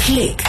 Click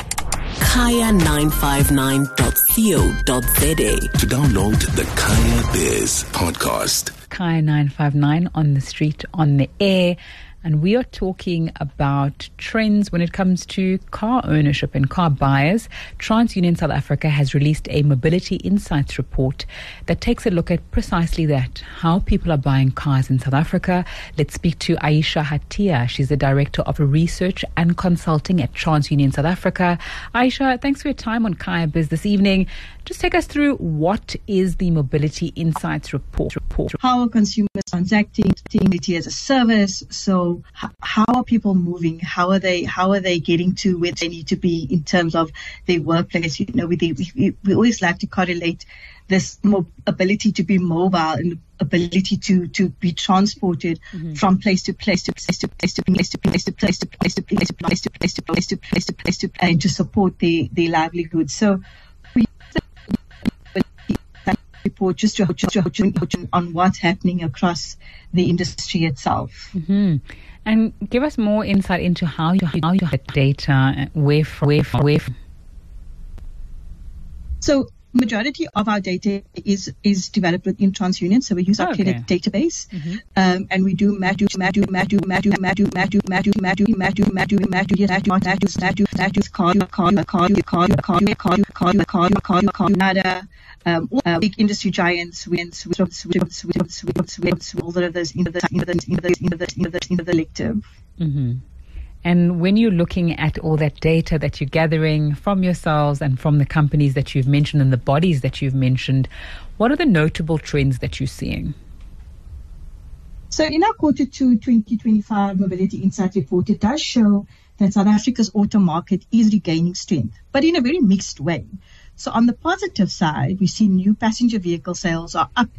kaya959.co.za to download the Kaya Biz podcast. Kaya 959 on the street, on the air. And we are talking about trends when it comes to car ownership and car buyers. TransUnion South Africa has released a Mobility Insights report that takes a look at precisely that, how people are buying cars in South Africa. Let's speak to Aisha Hatia. She's the Director of Research and Consulting at TransUnion South Africa. Aisha, thanks for your time on Kaya Biz this evening. Just take us through, what is the Mobility Insights report? How are consumers transacting mobility as a service? So how are people moving? How are they getting to where they need to be in terms of their workplace? You know, we always like to correlate this ability to be mobile and the ability to be transported from place to place to place to place to place to place to place to place to place to place to place to place to place to place to and to support their livelihood. So we report just to on what's happening across the industry itself. And give us more insight into how you get data, where from. So majority of our data is developed within TransUnion, so we use our credit database, and we do big industry giants, all of those in the collective. And when you're looking at all that data that you're gathering from yourselves and from the companies that you've mentioned and the bodies that you've mentioned, what are the notable trends that you're seeing? So in our Quarter 2 2025 Mobility Insight report, it does show that South Africa's auto market is regaining strength, but in a very mixed way. So on the positive side, we see new passenger vehicle sales are up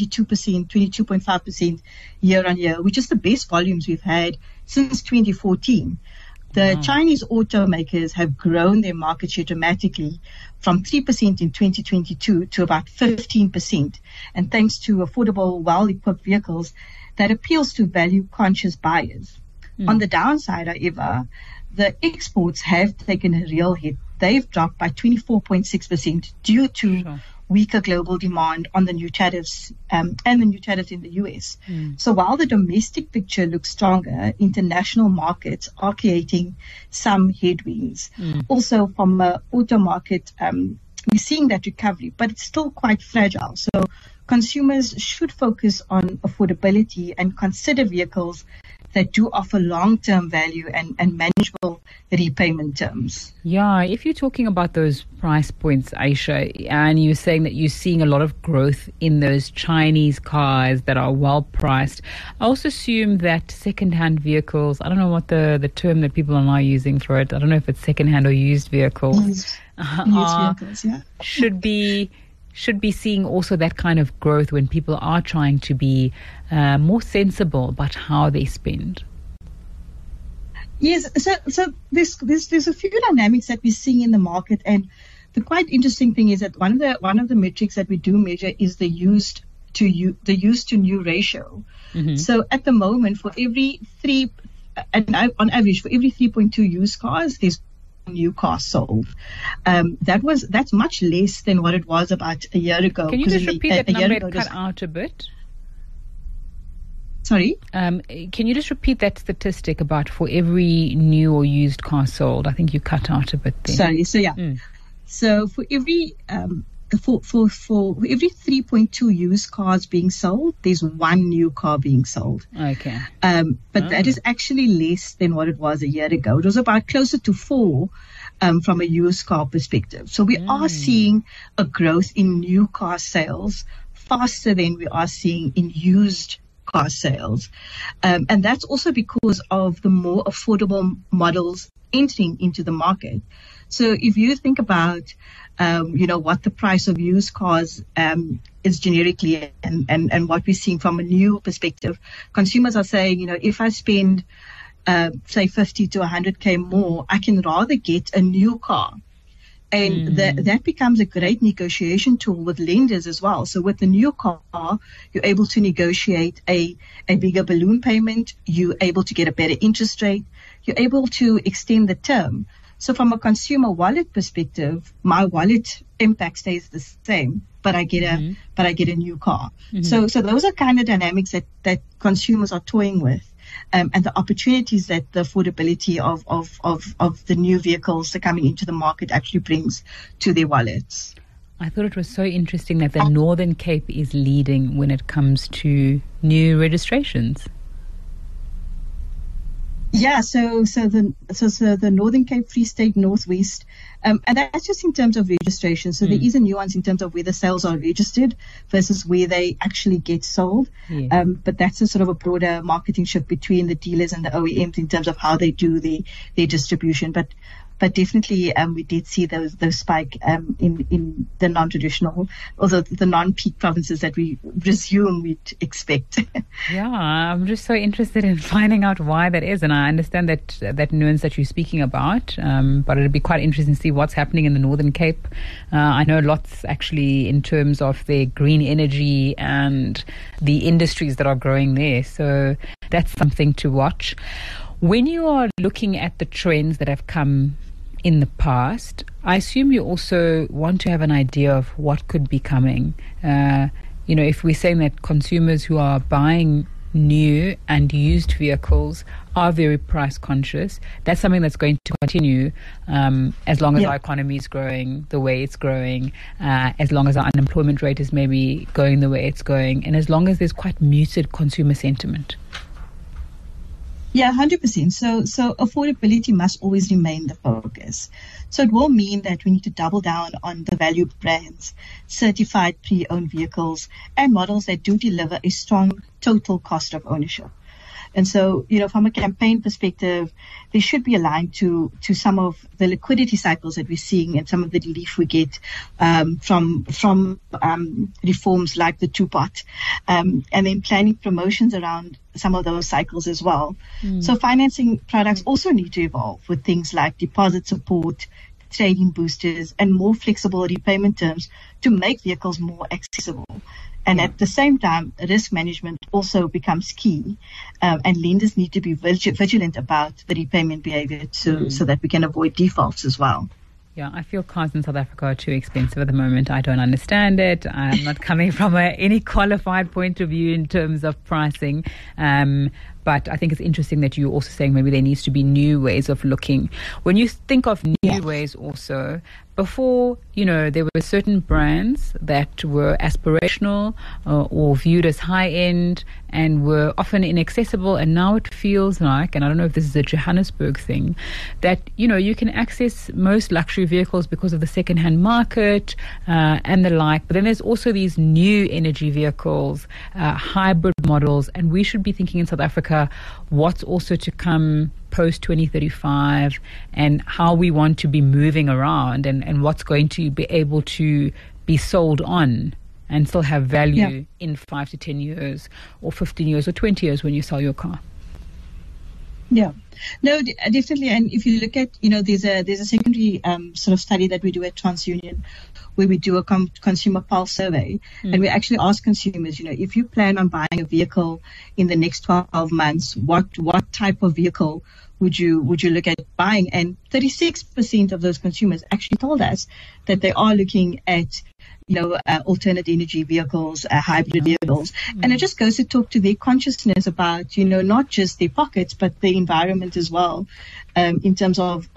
22.5% year on year, which is the best volumes we've had since 2014. The Chinese automakers have grown their market share dramatically from 3% in 2022 to about 15%. And thanks to affordable, well-equipped vehicles that appeals to value-conscious buyers. On the downside, however, the exports have taken a real hit. They've dropped by 24.6% due to weaker global demand on the new tariffs and the new tariffs in the US. So while the domestic picture looks stronger, international markets are creating some headwinds. Also from the auto market, we're seeing that recovery, but it's still quite fragile. So consumers should focus on affordability and consider vehicles that do offer long-term value and manageable repayment terms. Yeah, if you're talking about those price points, Aisha, and you're saying that you're seeing a lot of growth in those Chinese cars that are well priced, I also assume that second-hand vehicles, I don't know what the term that people are now using for it, I don't know if it's second-hand or used vehicles, used vehicles, yeah, should be seeing also that kind of growth when people are trying to be more sensible about how they spend. Yes, so there's a few dynamics that we're seeing in the market, and the quite interesting thing is that one of the metrics that we do measure is the used to new ratio. So at the moment, for every on average, for every 3.2 used cars, there's new cars sold. That's much less than what it was about a year ago. Can you just repeat that number? It cut out a bit. Sorry? Can you just repeat that statistic about for every new or used car sold? I think you cut out a bit there. Sorry. So yeah. So for every for every 3.2 used cars being sold, there's one new car being sold. Okay. But that is actually less than what it was a year ago. It was about closer to 4 from a used car perspective. So we are seeing a growth in new car sales faster than we are seeing in used car sales. And that's also because of the more affordable models entering into the market. So if you think about what the price of used cars is generically and what we're seeing from a new perspective, consumers are saying, if I spend, say, 50 to 100K more, I can rather get a new car. And that becomes a great negotiation tool with lenders as well. So with the new car, you're able to negotiate a bigger balloon payment. You're able to get a better interest rate. You're able to extend the term. So from a consumer wallet perspective, my wallet impact stays the same, but I get a new car. So those are kind of dynamics that consumers are toying with. And the opportunities that the affordability of the new vehicles that are coming into the market actually brings to their wallets. I thought it was so interesting that the Northern Cape is leading when it comes to new registrations. Yeah, so the Northern Cape, Free State, Northwest, and that's just in terms of registration. So there is a nuance in terms of where the sales are registered versus where they actually get sold. Yeah. But that's a sort of a broader marketing shift between the dealers and the OEMs in terms of how they do their distribution. But definitely, we did see those spike in the non-traditional, or the non-peak provinces that we presume we'd expect. Yeah, I'm just so interested in finding out why that is, and I understand that nuance that you're speaking about. But it'd be quite interesting to see what's happening in the Northern Cape. I know lots actually in terms of their green energy and the industries that are growing there. So that's something to watch. When you are looking at the trends that have come in the past, I assume you also want to have an idea of what could be coming. If we're saying that consumers who are buying new and used vehicles are very price conscious, that's something that's going to continue as long as our economy is growing the way it's growing, as long as our unemployment rate is maybe going the way it's going, and as long as there's quite muted consumer sentiment. Yeah, 100%. So affordability must always remain the focus. So it will mean that we need to double down on the value brands, certified pre-owned vehicles, and models that do deliver a strong total cost of ownership. And so, from a campaign perspective, they should be aligned to some of the liquidity cycles that we're seeing and some of the relief we get from reforms like the two-pot, and then planning promotions around some of those cycles as well. So financing products also need to evolve with things like deposit support, trade-in boosters, and more flexible repayment terms to make vehicles more accessible. And at the same time, risk management also becomes key, and lenders need to be vigilant about the repayment behavior so that we can avoid defaults as well. Yeah, I feel cars in South Africa are too expensive at the moment. I don't understand it. I'm not coming from any qualified point of view in terms of pricing. But I think it's interesting that you're also saying maybe there needs to be new ways of looking. When you think of new ways also, before, there were certain brands that were aspirational or viewed as high-end and were often inaccessible. And now it feels like, and I don't know if this is a Johannesburg thing, that, you can access most luxury vehicles because of the second-hand market and the like. But then there's also these new energy vehicles, hybrid models, and we should be thinking in South Africa what's also to come post 2035 and how we want to be moving around and what's going to be able to be sold on and still have value in 5 to 10 years or 15 years or 20 years when you sell your car. Yeah, no, definitely. And if you look at, there's a secondary sort of study that we do at TransUnion where we do a consumer pulse survey, and we actually ask consumers, if you plan on buying a vehicle in the next 12 months, what type of vehicle would you look at buying? And 36% of those consumers actually told us that they are looking at alternate energy vehicles, hybrid vehicles. And it just goes to talk to their consciousness about, not just their pockets, but the environment as well, in terms of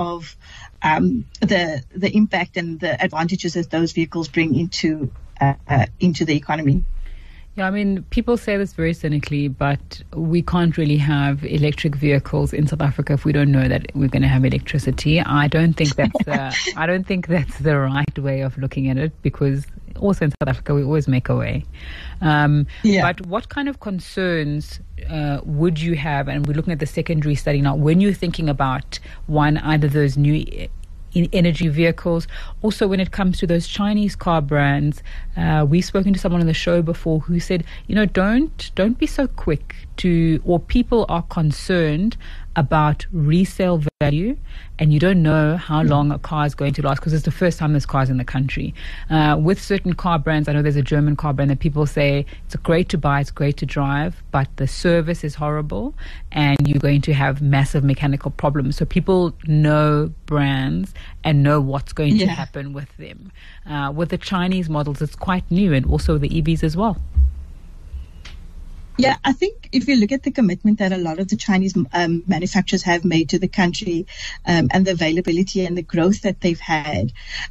the impact and the advantages that those vehicles bring into the economy. Yeah, I mean, people say this very cynically, but we can't really have electric vehicles in South Africa if we don't know that we're going to have electricity. I don't think that's the right way of looking at it, because also in South Africa we always make a way. But what kind of concerns would you have? And we're looking at the secondary study now. When you're thinking about either those new in energy vehicles, also when it comes to those Chinese car brands, we've spoken to someone on the show before who said, don't be so quick or people are concerned about resale value, and you don't know how long a car is going to last because it's the first time this car is in the country. With certain car brands, I know there's a German car brand that people say it's great to buy, it's great to drive, but the service is horrible and you're going to have massive mechanical problems. So people know brands and know what's going to happen with them. With the Chinese models, it's quite new, and also the EVs as well. Yeah, I think if you look at the commitment that a lot of the Chinese manufacturers have made to the country, and the availability and the growth that they've had,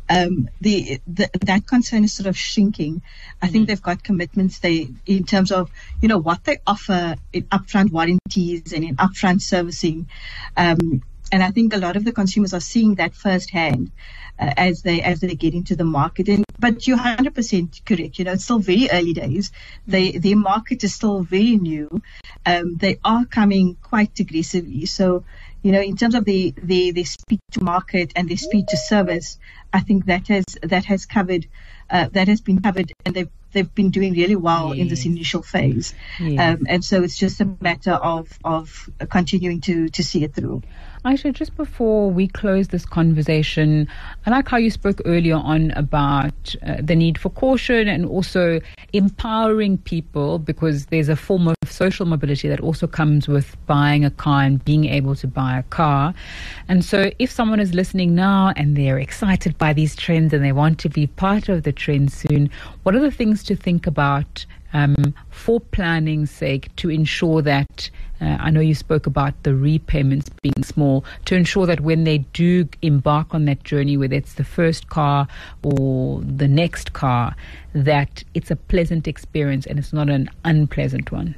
that concern is sort of shrinking. I think they've got commitments in terms of, what they offer in upfront warranties and in upfront servicing. And I think a lot of the consumers are seeing that firsthand as they get into the market. But you're 100% correct. It's still very early days. Their market is still very new. They are coming quite aggressively. So, in terms of the speed to market and the speed to service, I think that has been covered, and they've been doing really well in this initial phase. And so it's just a matter of continuing to see it through. Aisha, just before we close this conversation, I like how you spoke earlier on about the need for caution and also empowering people, because there's a form of social mobility that also comes with buying a car and being able to buy a car. And so if someone is listening now and they're excited by these trends and they want to be part of the trend soon, what are the things to think about for planning's sake to ensure that, I know you spoke about the repayments being small, to ensure that when they do embark on that journey, whether it's the first car or the next car, that it's a pleasant experience and it's not an unpleasant one?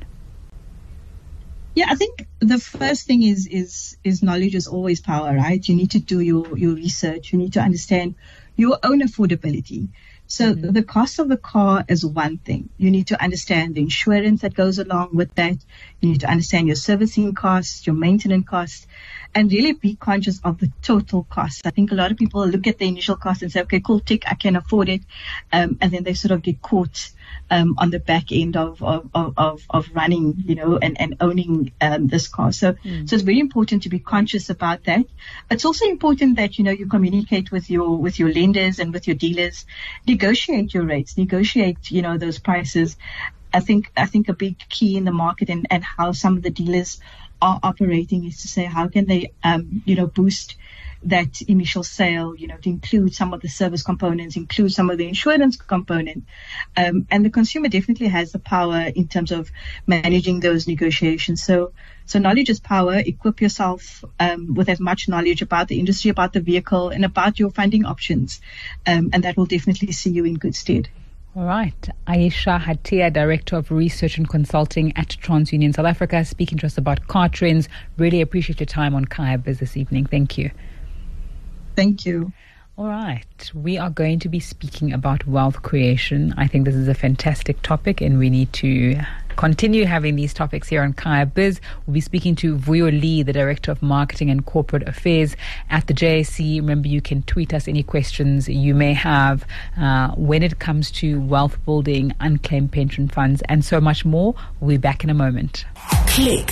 Yeah, I think the first thing is knowledge is always power, right? You need to do your research. You need to understand your own affordability. So the cost of the car is one thing. You need to understand the insurance that goes along with that. You need to understand your servicing costs, your maintenance costs, and really be conscious of the total cost. I think a lot of people look at the initial cost and say, okay, cool, tick, I can afford it. And then they sort of get caught on the back end of running, and owning this car. So it's very important to be conscious about that. It's also important that, you communicate with your lenders and with your dealers, negotiate your rates, negotiate, those prices. I think a big key in the market and how some of the dealers are operating is to say, how can they, boost that initial sale, to include some of the service components, include some of the insurance component. And the consumer definitely has the power in terms of managing those negotiations. So knowledge is power. Equip yourself with as much knowledge about the industry, about the vehicle, and about your funding options. And that will definitely see you in good stead. All right. Aisha Hatia, Director of Research and Consulting at TransUnion South Africa, speaking to us about car trends. Really appreciate your time on Kaya Biz this evening. Thank you. Thank you. All right. We are going to be speaking about wealth creation. I think this is a fantastic topic, and we need to continue having these topics here on Kaya Biz. We'll be speaking to Vuyo Lee, the Director of Marketing and Corporate Affairs at the JSE. Remember, you can tweet us any questions you may have when it comes to wealth building, unclaimed pension funds, and so much more. We'll be back in a moment. Click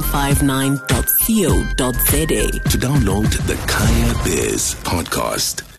kaya959.co.za to download the Kaya Biz podcast.